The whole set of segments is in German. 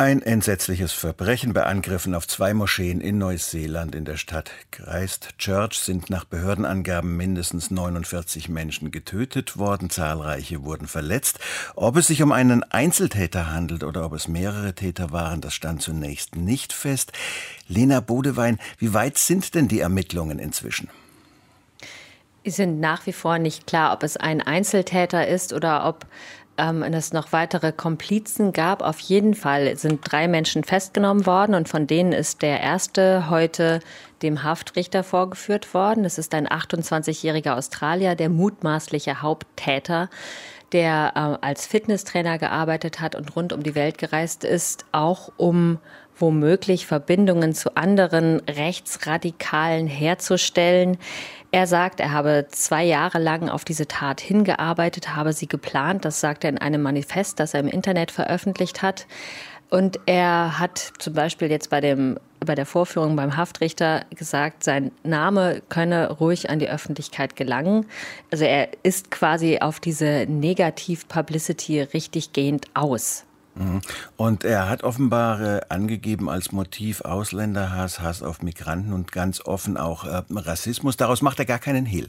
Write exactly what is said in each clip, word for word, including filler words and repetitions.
Ein entsetzliches Verbrechen bei Angriffen auf zwei Moscheen in Neuseeland. In der Stadt Christchurch sind nach Behördenangaben mindestens neunundvierzig Menschen getötet worden, zahlreiche wurden verletzt. Ob es sich um einen Einzeltäter handelt oder ob es mehrere Täter waren, das stand zunächst nicht fest. Lena Bodewein, wie weit sind denn die Ermittlungen inzwischen? Es sind nach wie vor nicht klar, ob es ein Einzeltäter ist oder ob ähm, es noch weitere Komplizen gab. Auf jeden Fall sind drei Menschen festgenommen worden und von denen ist der erste heute dem Haftrichter vorgeführt worden. Das ist ein achtundzwanzigjähriger Australier, der mutmaßliche Haupttäter, der äh, als Fitnesstrainer gearbeitet hat und rund um die Welt gereist ist, auch um womöglich Verbindungen zu anderen Rechtsradikalen herzustellen. Er sagt, er habe zwei Jahre lang auf diese Tat hingearbeitet, habe sie geplant. Das sagt er in einem Manifest, das er im Internet veröffentlicht hat. Und er hat zum Beispiel jetzt bei dem, bei der Vorführung beim Haftrichter gesagt, sein Name könne ruhig an die Öffentlichkeit gelangen. Also er ist quasi auf diese Negativ-Publicity richtiggehend aus. Und er hat offenbar äh, angegeben als Motiv Ausländerhass, Hass auf Migranten und ganz offen auch äh, Rassismus. Daraus macht er gar keinen Hehl.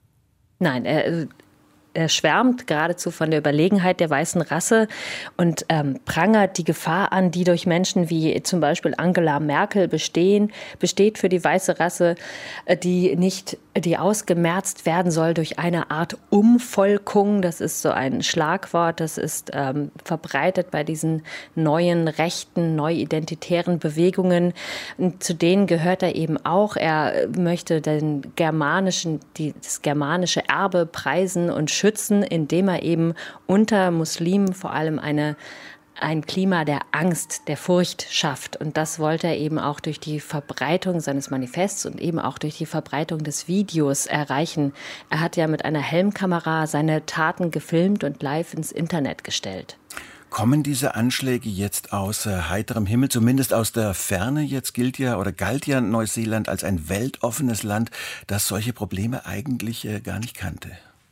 Nein, er, er schwärmt geradezu von der Überlegenheit der weißen Rasse und ähm, prangert die Gefahr an, die durch Menschen wie zum Beispiel Angela Merkel bestehen, besteht für die weiße Rasse, die nicht die ausgemerzt werden soll durch eine Art Umvolkung. Das ist so ein Schlagwort, das ist ähm, verbreitet bei diesen neuen rechten, neu-identitären Bewegungen. Und zu denen gehört er eben auch. Er möchte den germanischen, die, das germanische Erbe preisen und schützen, indem er eben unter Muslimen vor allem eine ein Klima der Angst, der Furcht schafft. Und das wollte er eben auch durch die Verbreitung seines Manifests und eben auch durch die Verbreitung des Videos erreichen. Er hat ja mit einer Helmkamera seine Taten gefilmt und live ins Internet gestellt. Kommen diese Anschläge jetzt aus äh, heiterem Himmel, zumindest aus der Ferne? Jetzt gilt ja oder galt ja Neuseeland als ein weltoffenes Land, das solche Probleme eigentlich äh, gar nicht kannte.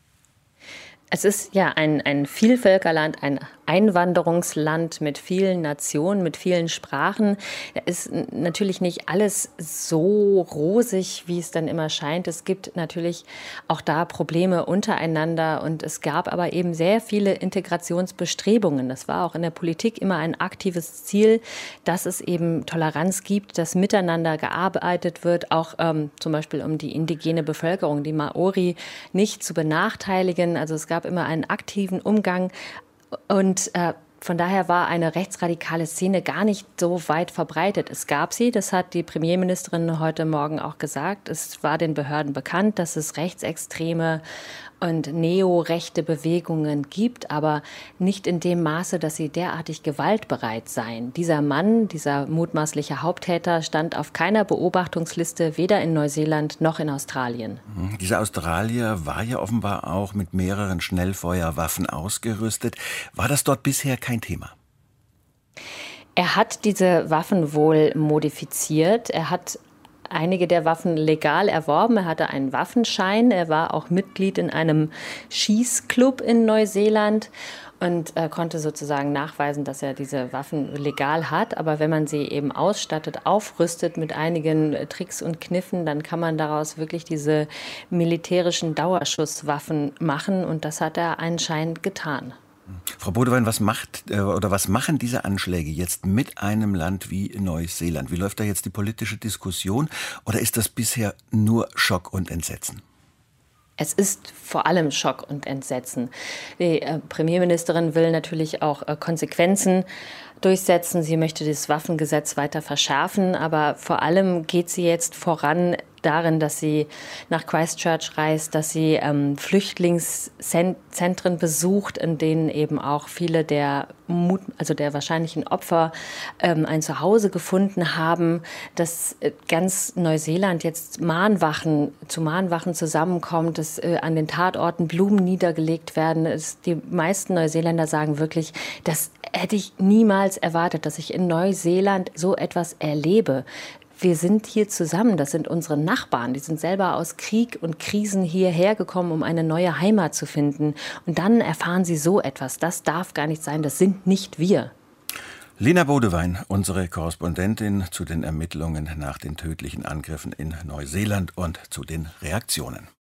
Es ist ja ein, ein Vielvölkerland, ein Einwanderungsland mit vielen Nationen, mit vielen Sprachen. Da ist natürlich nicht alles so rosig, wie es dann immer scheint. Es gibt natürlich auch da Probleme untereinander und es gab aber eben sehr viele Integrationsbestrebungen. Das war auch in der Politik immer ein aktives Ziel, dass es eben Toleranz gibt, dass miteinander gearbeitet wird, auch ähm, zum Beispiel um die indigene Bevölkerung, die Maori, nicht zu benachteiligen. Also es gab immer einen aktiven Umgang und äh, von daher war eine rechtsradikale Szene gar nicht so weit verbreitet. Es gab sie, das hat die Premierministerin heute Morgen auch gesagt. Es war den Behörden bekannt, dass es rechtsextreme und neorechte Bewegungen gibt, aber nicht in dem Maße, dass sie derartig gewaltbereit seien. Dieser Mann, dieser mutmaßliche Haupttäter, stand auf keiner Beobachtungsliste, weder in Neuseeland noch in Australien. Dieser Australier war ja offenbar auch mit mehreren Schnellfeuerwaffen ausgerüstet. War das dort bisher kein Thema? Er hat diese Waffen wohl modifiziert. Er hat einige der Waffen legal erworben. Er hatte einen Waffenschein. Er war auch Mitglied in einem Schießclub in Neuseeland und äh, konnte sozusagen nachweisen, dass er diese Waffen legal hat. Aber wenn man sie eben ausstattet, aufrüstet mit einigen äh, Tricks und Kniffen, dann kann man daraus wirklich diese militärischen Dauerschusswaffen machen. Und das hat er anscheinend getan. Frau Bodewein, was macht äh, oder was machen diese Anschläge jetzt mit einem Land wie Neuseeland? Wie läuft da jetzt die politische Diskussion oder ist das bisher nur Schock und Entsetzen? Es ist vor allem Schock und Entsetzen. Die äh, Premierministerin will natürlich auch äh, Konsequenzen durchsetzen. Sie möchte das Waffengesetz weiter verschärfen, aber vor allem geht sie jetzt voran darin, dass sie nach Christchurch reist, dass sie ähm, Flüchtlingszentren besucht, in denen eben auch viele der Mut, also der wahrscheinlichen Opfer ähm, ein Zuhause gefunden haben, dass äh, ganz Neuseeland jetzt Mahnwachen zu Mahnwachen zusammenkommt, dass äh, an den Tatorten Blumen niedergelegt werden. Es, die meisten Neuseeländer sagen wirklich, das hätte ich niemals erwartet, dass ich in Neuseeland so etwas erlebe. Wir sind hier zusammen, das sind unsere Nachbarn, die sind selber aus Krieg und Krisen hierher gekommen, um eine neue Heimat zu finden. Und dann erfahren sie so etwas, das darf gar nicht sein, das sind nicht wir. Lena Bodewein, unsere Korrespondentin zu den Ermittlungen nach den tödlichen Angriffen in Neuseeland und zu den Reaktionen.